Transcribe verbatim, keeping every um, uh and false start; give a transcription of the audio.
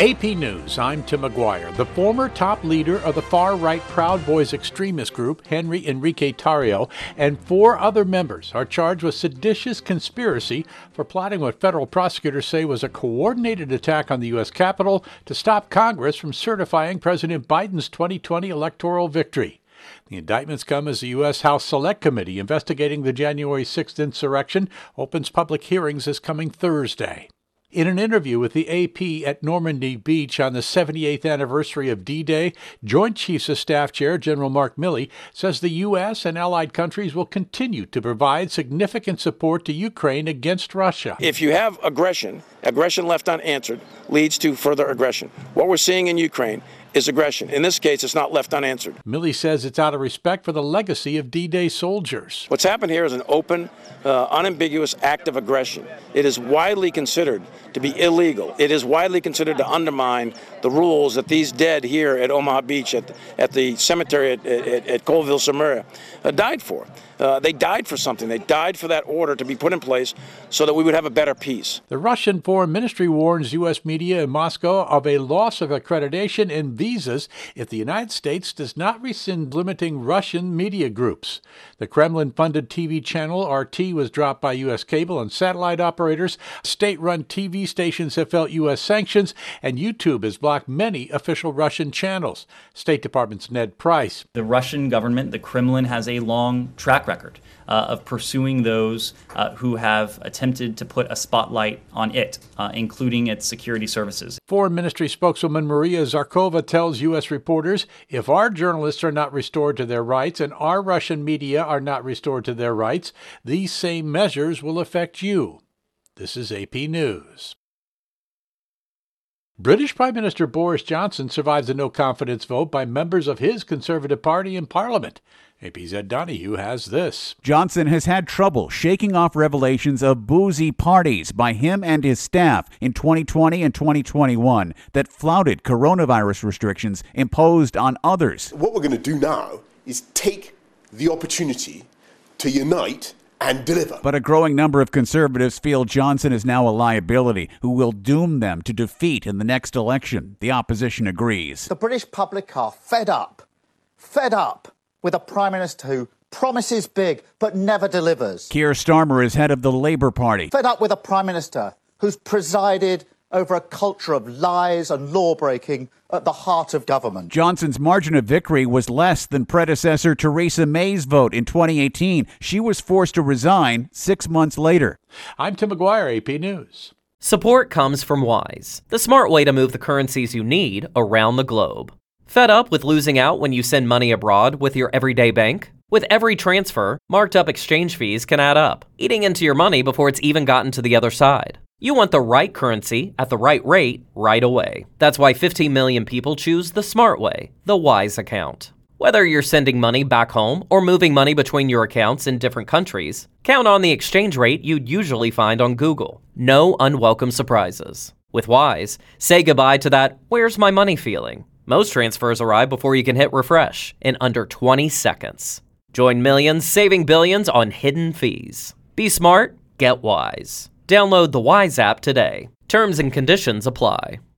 A P News, I'm Tim McGuire. The former top leader of the far-right Proud Boys extremist group, Henry Enrique Tarrio, and four other members are charged with seditious conspiracy for plotting what federal prosecutors say was a coordinated attack on the U S Capitol to stop Congress from certifying President Biden's twenty twenty electoral victory. The indictments come as the U S House Select Committee investigating the January sixth insurrection opens public hearings this coming Thursday. In an interview with the A P at Normandy Beach on the seventy-eighth anniversary of D-Day, Joint Chiefs of Staff Chair General Mark Milley says the U S and allied countries will continue to provide significant support to Ukraine against Russia. If you have aggression, aggression left unanswered leads to further aggression. What we're seeing in Ukraine is aggression. In this case, it's not left unanswered. Milley says it's out of respect for the legacy of D-Day soldiers. What's happened here is an open, uh, unambiguous act of aggression. It is widely considered to be illegal. It is widely considered to undermine the rules that these dead here at Omaha Beach, at, at the cemetery at, at, at Colville, Samaria, uh, died for. Uh, they died for something. They died for that order to be put in place so that we would have a better peace. The Russian Foreign Ministry warns U S media in Moscow of a loss of accreditation and visas if the United States does not rescind limiting Russian media groups. The Kremlin-funded T V channel R T was dropped by U S cable and satellite operators. State-run T V stations have felt U S sanctions, and YouTube has blocked many official Russian channels. State Department's Ned Price. The Russian government, the Kremlin, has a long track record uh, of pursuing those uh, who have attempted to put a spotlight on it, uh, including its security services. Foreign Ministry spokeswoman Maria Zakharova tells U S reporters, if our journalists are not restored to their rights and our Russian media are not restored to their rights, these same measures will affect you. This is A P News. British Prime Minister Boris Johnson survives a no-confidence vote by members of his Conservative Party in Parliament. A P's Ed Donahue has this. Johnson has had trouble shaking off revelations of boozy parties by him and his staff in twenty twenty and twenty twenty-one that flouted coronavirus restrictions imposed on others. What we're going to do now is take the opportunity to unite and deliver. But a growing number of conservatives feel Johnson is now a liability who will doom them to defeat in the next election. The opposition agrees. The British public are fed up, fed up with a Prime Minister who promises big but never delivers. Keir Starmer is head of the Labour Party. Fed up with a Prime Minister who's presided over a culture of lies and law-breaking at the heart of government. Johnson's margin of victory was less than predecessor Theresa May's vote in twenty eighteen. She was forced to resign six months later. I'm Tim McGuire, A P News. Support comes from Wise, the smart way to move the currencies you need around the globe. Fed up with losing out when you send money abroad with your everyday bank? With every transfer, marked up exchange fees can add up, eating into your money before it's even gotten to the other side. You want the right currency at the right rate right away. That's why fifteen million people choose the smart way, the Wise account. Whether you're sending money back home or moving money between your accounts in different countries, count on the exchange rate you'd usually find on Google. No unwelcome surprises. With Wise, say goodbye to that "where's my money" feeling. Most transfers arrive before you can hit refresh in under twenty seconds. Join millions saving billions on hidden fees. Be smart, get Wise. Download the Wise app today. Terms and conditions apply.